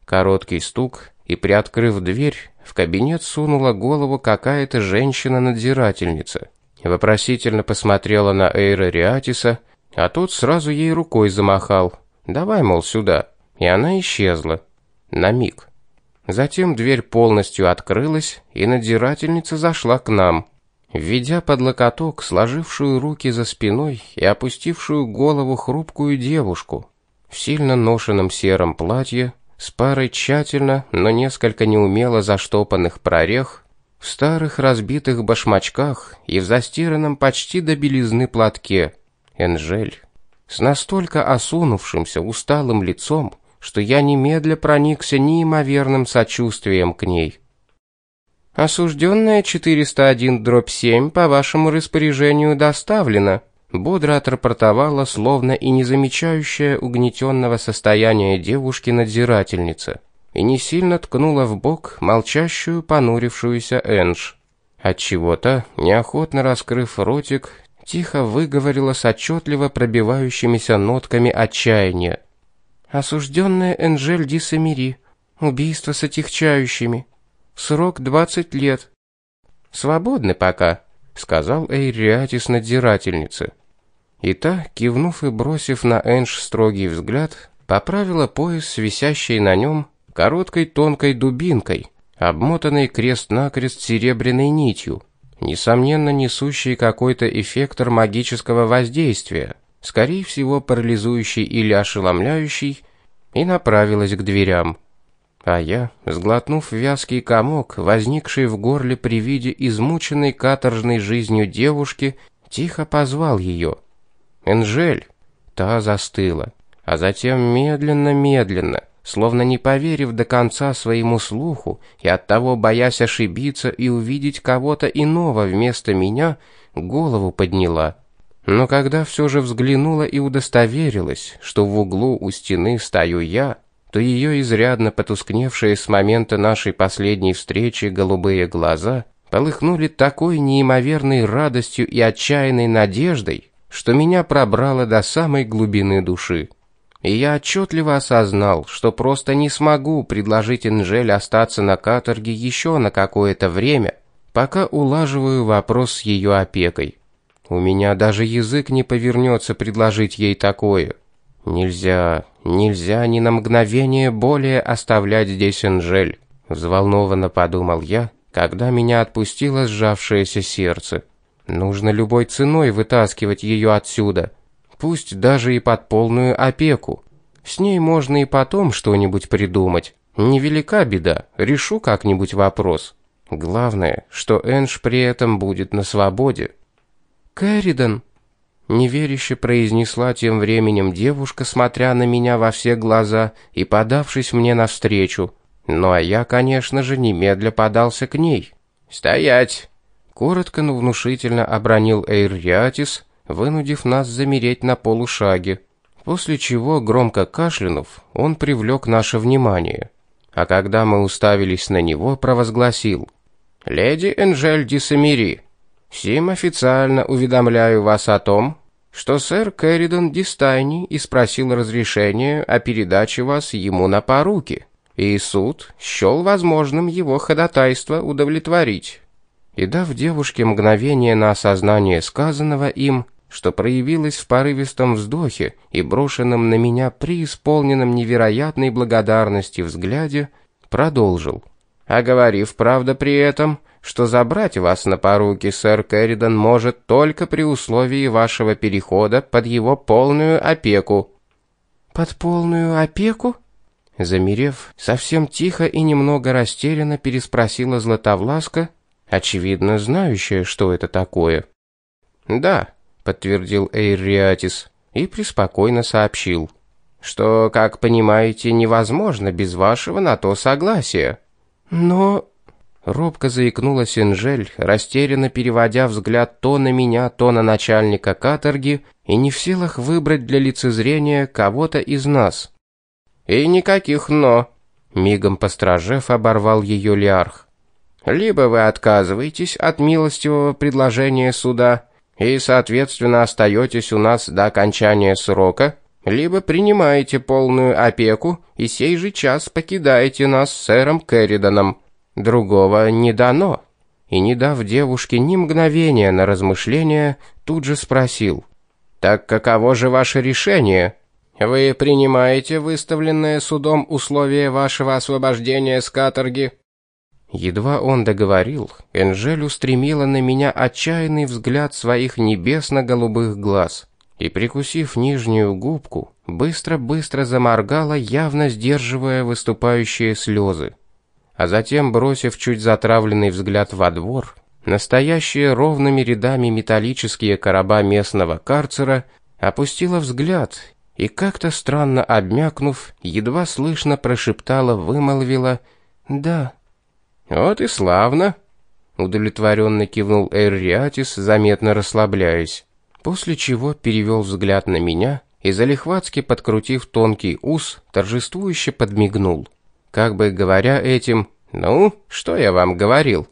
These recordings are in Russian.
Короткий стук, и, приоткрыв дверь, в кабинет сунула голову какая-то женщина-надзирательница. Вопросительно посмотрела на Эйра Риатиса, а тот сразу ей рукой замахал. «Давай, мол, сюда». И она исчезла. На миг. Затем дверь полностью открылась, и надзирательница зашла к нам, введя под локоток сложившую руки за спиной и опустившую голову хрупкую девушку в сильно ношенном сером платье с парой тщательно, но несколько неумело заштопанных прорех, в старых разбитых башмачках и в застиранном почти до белизны платке. Энжель, с настолько осунувшимся усталым лицом, что я немедля проникся неимоверным сочувствием к ней. «Осужденная 401/7 по вашему распоряжению доставлена», бодро отрапортовала, словно и не замечающая угнетенного состояния девушки надзирательница, и не сильно ткнула в бок молчащую, понурившуюся Энж. Отчего-то, неохотно раскрыв ротик, тихо выговорила с отчетливо пробивающимися нотками отчаяния. «Осужденная Энжель Ди Самири. Убийство с отягчающими. Срок 20 лет. Свободны пока», — сказал Эйриатис надзирательнице. И та, кивнув и бросив на Энж строгий взгляд, поправила пояс с висящей на нем короткой тонкой дубинкой, обмотанной крест-накрест серебряной нитью, несомненно несущей какой-то эффектор магического воздействия, скорее всего парализующий или ошеломляющий, и направилась к дверям. А я, сглотнув вязкий комок, возникший в горле при виде измученной каторжной жизнью девушки, тихо позвал ее. «Энжель!» Та застыла, а затем медленно, словно не поверив до конца своему слуху и оттого боясь ошибиться и увидеть кого-то иного вместо меня, голову подняла. Но когда все же взглянула и удостоверилась, что в углу у стены стою я, то ее изрядно потускневшие с момента нашей последней встречи голубые глаза полыхнули такой неимоверной радостью и отчаянной надеждой, что меня пробрало до самой глубины души. И я отчетливо осознал, что просто не смогу предложить Энжель остаться на каторге еще на какое-то время, пока улаживаю вопрос с ее опекой. У меня даже язык не повернется предложить ей такое. Нельзя ни на мгновение более оставлять здесь Энжель, взволнованно подумал я, когда меня отпустило сжавшееся сердце. Нужно любой ценой вытаскивать ее отсюда, пусть даже и под полную опеку. С ней можно и потом что-нибудь придумать. Невелика беда, решу как-нибудь вопрос. Главное, что Энж при этом будет на свободе. «Кэрридан», — неверяще произнесла тем временем девушка, смотря на меня во все глаза и подавшись мне навстречу. Ну а я, конечно же, немедля подался к ней. «Стоять!» — коротко, но внушительно обронил Эйриатис, вынудив нас замереть на полушаге, после чего, громко кашлянув, он привлек наше внимание. А когда мы уставились на него, провозгласил: «Леди Энжель Ди Самири, сим официально уведомляю вас о том, что сэр Кэрридан Ди Стайни испросил разрешение о передаче вас ему на поруки, и суд счел возможным его ходатайство удовлетворить». И дав девушке мгновение на осознание сказанного им, что проявилось в порывистом вздохе и брошенном на меня преисполненном невероятной благодарности взгляде, продолжил: «Оговорив, правда, при этом, что забрать вас на поруки сэр Кэрридан может только при условии вашего перехода под его полную опеку». «Под полную опеку?» Замерев, совсем тихо и немного растерянно переспросила Златовласка, очевидно знающая, что это такое. «Да», — подтвердил Эйриатис и преспокойно сообщил, что, как понимаете, невозможно без вашего на то согласия. «Но...» — робко заикнулась Энжель, растерянно переводя взгляд то на меня, то на начальника каторги, и не в силах выбрать для лицезрения кого-то из нас. «И никаких «но», — мигом постражев оборвал ее Лиарх. «Либо вы отказываетесь от милостивого предложения суда и, соответственно, остаетесь у нас до окончания срока, либо принимаете полную опеку и сей же час покидаете нас с сэром Керриданом. Другого не дано». И, не дав девушке ни мгновения на размышление, тут же спросил: «Так каково же ваше решение? Вы принимаете выставленное судом условие вашего освобождения с каторги?» Едва он договорил, Энжель устремила на меня отчаянный взгляд своих небесно-голубых глаз и, прикусив нижнюю губку, быстро-быстро заморгала, явно сдерживая выступающие слезы. А затем, бросив чуть затравленный взгляд во двор, настоящие ровными рядами металлические короба местного карцера, опустила взгляд и, как-то странно обмякнув, едва слышно вымолвила «да». «Вот и славно», — удовлетворенно кивнул Эйр-Риатис, заметно расслабляясь, после чего перевел взгляд на меня и, залихватски подкрутив тонкий ус, торжествующе подмигнул, как бы говоря этим: «Ну, что я вам говорил?»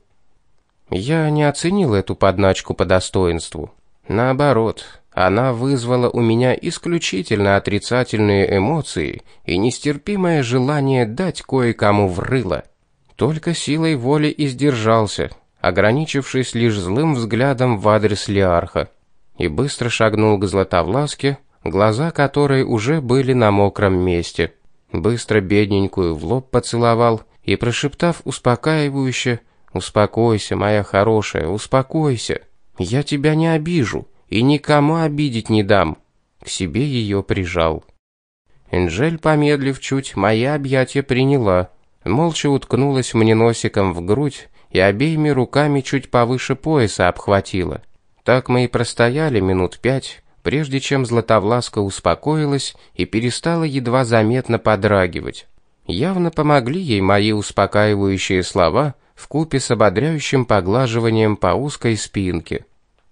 Я не оценил эту подначку по достоинству. Наоборот, она вызвала у меня исключительно отрицательные эмоции и нестерпимое желание дать кое-кому в рыло. Только силой воли и сдержался, ограничившись лишь злым взглядом в адрес Лиарха, и быстро шагнул к Златовласке, глаза которой уже были на мокром месте. Быстро бедненькую в лоб поцеловал и, прошептав успокаивающе: «Успокойся, моя хорошая, успокойся. Я тебя не обижу и никому обидеть не дам», к себе ее прижал. Энжель, помедлив чуть, мои объятия приняла, молча уткнулась мне носиком в грудь и обеими руками чуть повыше пояса обхватила. Так мы и простояли минут 5, прежде чем Златовласка успокоилась и перестала едва заметно подрагивать. Явно помогли ей мои успокаивающие слова вкупе с ободряющим поглаживанием по узкой спинке.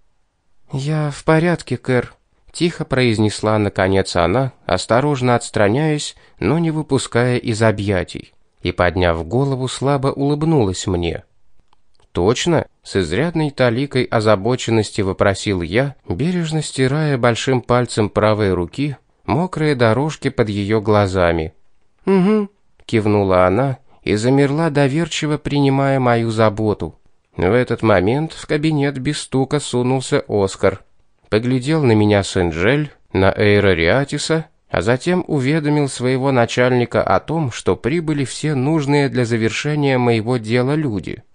«Я в порядке, Кэр», — тихо произнесла наконец она, осторожно отстраняясь, но не выпуская из объятий, и, подняв голову, слабо улыбнулась мне. «Точно?» — с изрядной таликой озабоченности вопросил я, бережно стирая большим пальцем правой руки мокрые дорожки под ее глазами. «Угу», — кивнула она и замерла, доверчиво принимая мою заботу. В этот момент в кабинет без стука сунулся Оскар, поглядел на меня с Энжель, на Эйра-Риатиса, а затем уведомил своего начальника о том, что прибыли все нужные для завершения моего дела люди.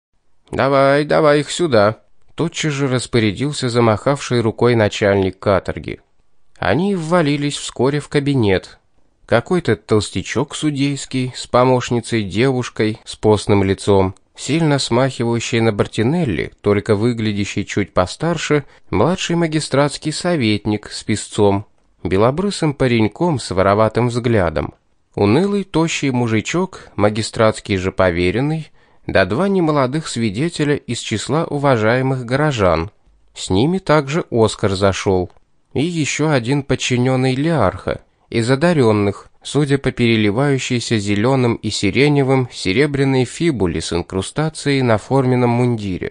«Давай их сюда», — тотчас же распорядился замахавший рукой начальник каторги. Они ввалились вскоре в кабинет. Какой-то толстячок судейский с помощницей-девушкой с постным лицом, сильно смахивающий на Бартинелли, только выглядящий чуть постарше, младший магистратский советник с писцом, белобрысым пареньком с вороватым взглядом, унылый тощий мужичок, магистратский же поверенный, да 2 немолодых свидетеля из числа уважаемых горожан. С ними также Оскар зашел. И еще один подчиненный Лиарха, из одаренных, судя по переливающейся зеленым и сиреневым серебряной фибуле с инкрустацией на форменном мундире.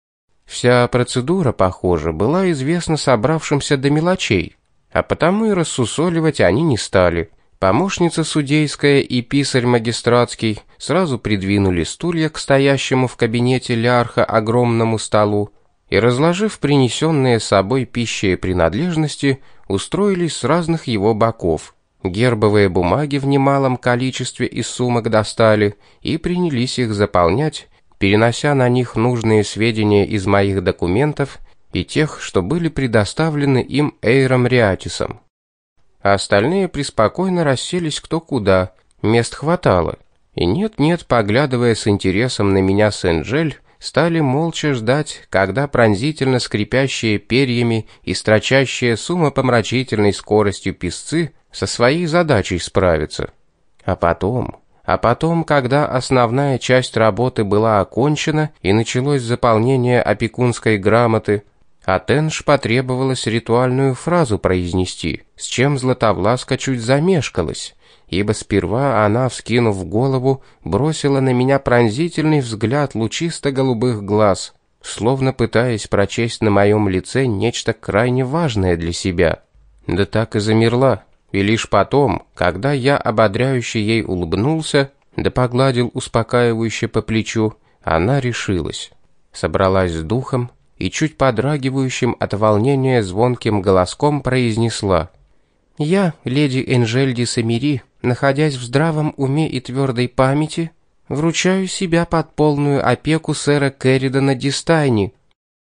Вся процедура, похоже, была известна собравшимся до мелочей, а потому и рассусоливать они не стали. Помощница судейская и писарь магистратский сразу придвинули стулья к стоящему в кабинете Лиарха огромному столу и, разложив принесенные с собой пищи и принадлежности, устроились с разных его боков. Гербовые бумаги в немалом количестве из сумок достали и принялись их заполнять, перенося на них нужные сведения из моих документов и тех, что были предоставлены им Эйром Риатисом. А остальные преспокойно расселись кто куда, мест хватало, и нет-нет, поглядывая с интересом на меня с Энжель, стали молча ждать, когда пронзительно скрипящие перьями и строчащие с умопомрачительной скоростью писцы со своей задачей справятся. А потом, когда основная часть работы была окончена и началось заполнение опекунской грамоты, от Энж потребовалось ритуальную фразу произнести, с чем Златовласка чуть замешкалась, ибо сперва она, вскинув голову, бросила на меня пронзительный взгляд лучисто-голубых глаз, словно пытаясь прочесть на моем лице нечто крайне важное для себя. Да так и замерла, и лишь потом, когда я ободряюще ей улыбнулся, да погладил успокаивающе по плечу, она решилась. Собралась с духом и чуть подрагивающим от волнения звонким голоском произнесла: «Я, леди Энжель де Самири, находясь в здравом уме и твердой памяти, вручаю себя под полную опеку сэра Керридона Дистайни».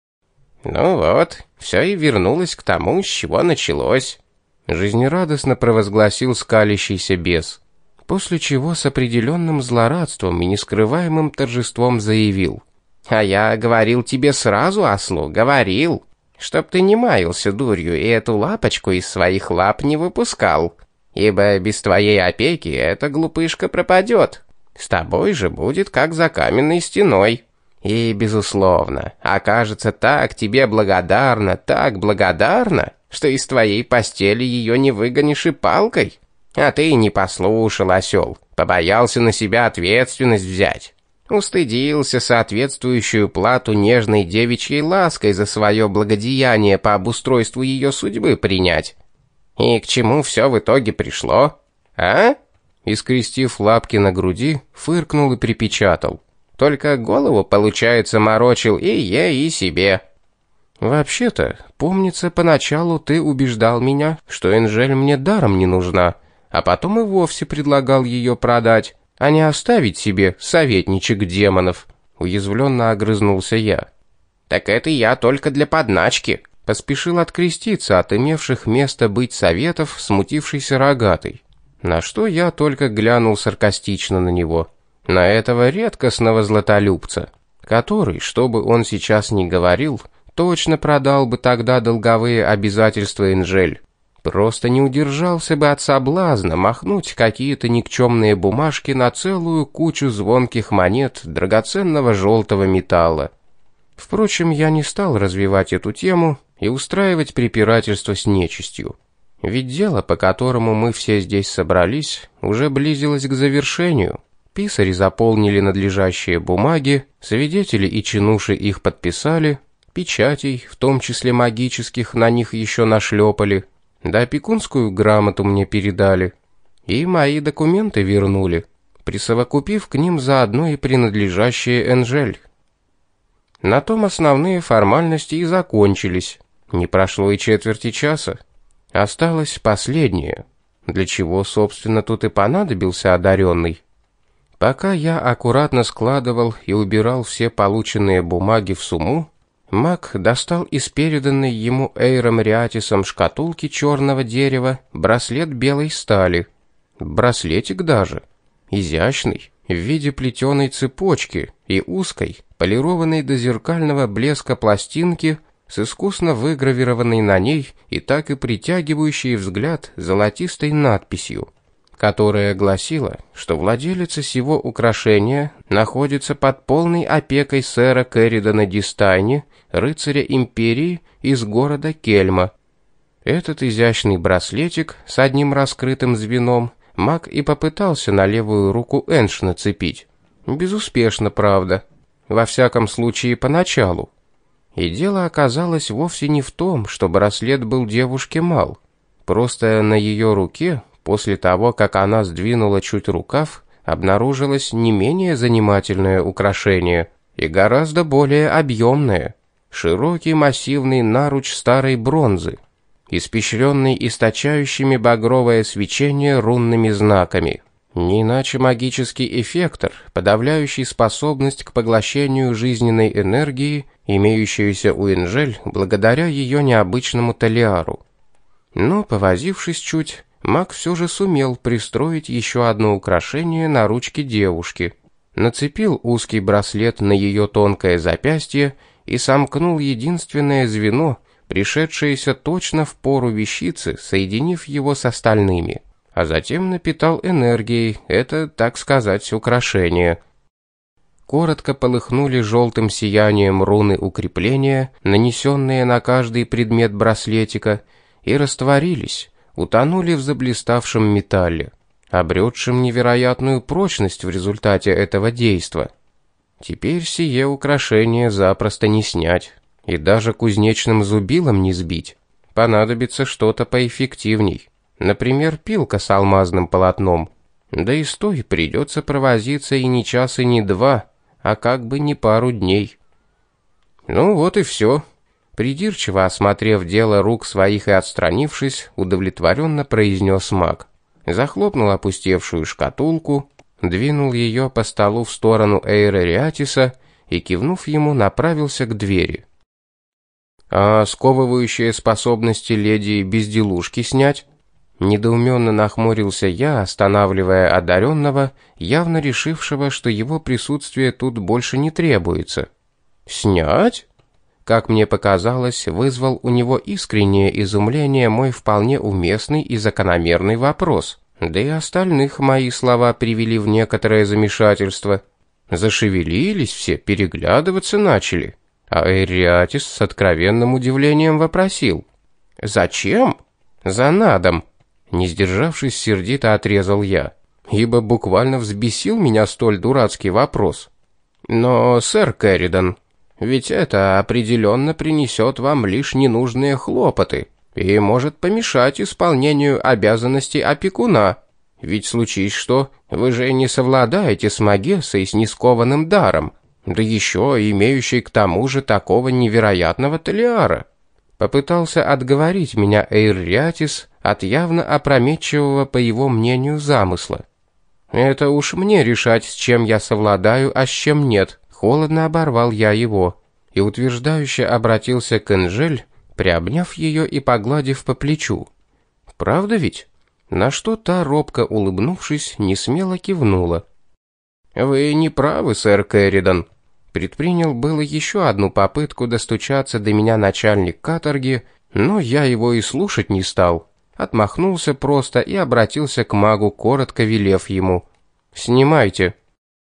«Ну вот, все и вернулось к тому, с чего началось», — жизнерадостно провозгласил скалящийся бес, после чего с определенным злорадством и нескрываемым торжеством заявил: «А я говорил тебе сразу, ослу, говорил, чтоб ты не маялся дурью и эту лапочку из своих лап не выпускал, ибо без твоей опеки эта глупышка пропадет. С тобой же будет как за каменной стеной. И, безусловно, окажется так тебе благодарна, так благодарна, что из твоей постели ее не выгонишь и палкой. А ты не послушал, осел, побоялся на себя ответственность взять. Устыдился соответствующую плату нежной девичьей лаской за свое благодеяние по обустройству ее судьбы принять. И к чему все в итоге пришло? А?» И, скрестив лапки на груди, фыркнул и припечатал: «Только голову, получается, морочил и ей, и себе». «Вообще-то, помнится, поначалу ты убеждал меня, что Энжель мне даром не нужна, а потом и вовсе предлагал ее продать, а не оставить себе, советничек демонов», — уязвленно огрызнулся я. «Так это я только для подначки», — поспешил откреститься от имевших место быть советов смутившийся рогатый, на что я только глянул саркастично на него, на этого редкостного златолюбца, который, что бы он сейчас ни говорил, точно продал бы тогда долговые обязательства Энжель. Просто не удержался бы от соблазна махнуть какие-то никчемные бумажки на целую кучу звонких монет драгоценного желтого металла. Впрочем, я не стал развивать эту тему и устраивать препирательство с нечистью. Ведь дело, по которому мы все здесь собрались, уже близилось к завершению. Писари заполнили надлежащие бумаги, свидетели и чинуши их подписали, печатей, в том числе магических, на них еще нашлепали, да опекунскую грамоту мне передали, и мои документы вернули, присовокупив к ним заодно и принадлежащие Энжель. На том основные формальности и закончились. Не прошло и четверти часа. Осталось последнее, для чего, собственно, тут и понадобился одаренный. Пока я аккуратно складывал и убирал все полученные бумаги в сумму, маг достал из переданной ему Эйром Риатисом шкатулки черного дерева браслет белой стали. Браслетик даже. Изящный, в виде плетеной цепочки и узкой, полированной до зеркального блеска пластинки с искусно выгравированной на ней и так и притягивающей взгляд золотистой надписью, которая гласила, что владелица сего украшения находится под полной опекой сэра Керридона Дистайни, рыцаря империи из города Кельма. Этот изящный браслетик с одним раскрытым звеном маг и попытался на левую руку Энш нацепить. Безуспешно, правда. Во всяком случае, поначалу. И дело оказалось вовсе не в том, что браслет был девушке мал. Просто на ее руке, после того, как она сдвинула чуть рукав, обнаружилось не менее занимательное украшение и гораздо более объемное. Широкий массивный наруч старой бронзы, испещренный источающими багровое свечение рунными знаками. Не иначе магический эффектор, подавляющий способность к поглощению жизненной энергии, имеющуюся у Энжель благодаря ее необычному талиару. Но, повозившись чуть, маг все же сумел пристроить еще одно украшение на ручке девушки, нацепил узкий браслет на ее тонкое запястье и сомкнул единственное звено, пришедшееся точно в пору вещицы, соединив его с остальными, а затем напитал энергией это, так сказать, украшение. Коротко полыхнули желтым сиянием руны укрепления, нанесенные на каждый предмет браслетика, и растворились, утонули в заблиставшем металле, обретшем невероятную прочность в результате этого действа. Теперь сие украшение запросто не снять, и даже кузнечным зубилом не сбить. Понадобится что-то поэффективней. Например, пилка с алмазным полотном. Да и с той придется провозиться и не час, и не два, а как бы не пару дней. Ну вот и все. Придирчиво осмотрев дело рук своих и отстранившись, удовлетворенно произнес маг. Захлопнул опустевшую шкатулку, двинул ее по столу в сторону Эйра Риатиса и, кивнув ему, направился к двери. «А сковывающие способности леди безделушки снять?» Недоуменно нахмурился я, останавливая одаренного, явно решившего, что его присутствие тут больше не требуется. «Снять?» Как мне показалось, вызвал у него искреннее изумление мой вполне уместный и закономерный вопрос. Да и остальных мои слова привели в некоторое замешательство. Зашевелились все, переглядываться начали. А Эриатис с откровенным удивлением вопросил: «Зачем?» «За надом», — не сдержавшись, сердито отрезал я, ибо буквально взбесил меня столь дурацкий вопрос. «Но, сэр Кэрридан, ведь это определенно принесет вам лишь ненужные хлопоты и может помешать исполнению обязанностей опекуна. Ведь случись что, вы же не совладаете с Магессой с нескованным даром, да еще имеющей к тому же такого невероятного Талиара». Попытался отговорить меня Эйр Риатис от явно опрометчивого, по его мнению, замысла. «Это уж мне решать, с чем я совладаю, а с чем нет», — холодно оборвал я его и утверждающе обратился к Энжель, приобняв ее и погладив по плечу. «Правда ведь?» На что та, робко улыбнувшись, несмело кивнула. «Вы не правы, сэр Кэрридан». Предпринял было еще одну попытку достучаться до меня начальник каторги, но я его и слушать не стал. Отмахнулся просто и обратился к магу, коротко велев ему: «Снимайте».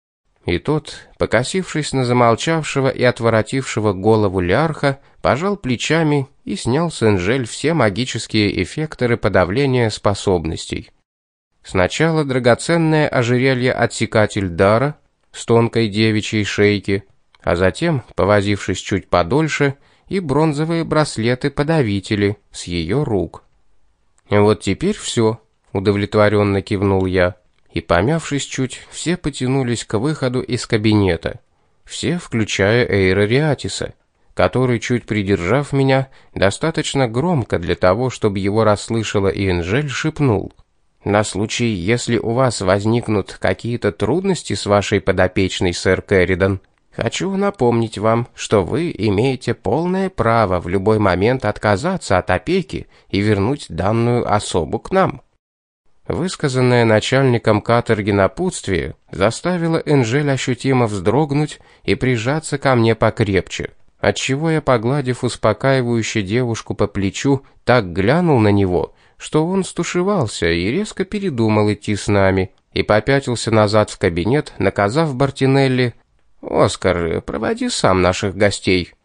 И тот, покосившись на замолчавшего и отворотившего голову Лиарха, пожал плечами и снял с Энжель все магические эффекторы подавления способностей. Сначала драгоценное ожерелье-отсекатель дара с тонкой девичьей шейки, а затем, повозившись чуть подольше, и бронзовые браслеты-подавители с ее рук. «Вот теперь все», — удовлетворенно кивнул я, и, помявшись чуть, все потянулись к выходу из кабинета. Все, включая Эйра Риатиса, который, чуть придержав меня, достаточно громко для того, чтобы его расслышала и Энжель, шепнул: «На случай, если у вас возникнут какие-то трудности с вашей подопечной, сэр Кэрридан, хочу напомнить вам, что вы имеете полное право в любой момент отказаться от опеки и вернуть данную особу к нам». Высказанное начальником каторги напутствие заставило Энжель ощутимо вздрогнуть и прижаться ко мне покрепче, отчего я, погладив успокаивающе девушку по плечу, так глянул на него, что он стушевался и резко передумал идти с нами, и попятился назад в кабинет, наказав Бартинелли: «Оскар, проводи сам наших гостей».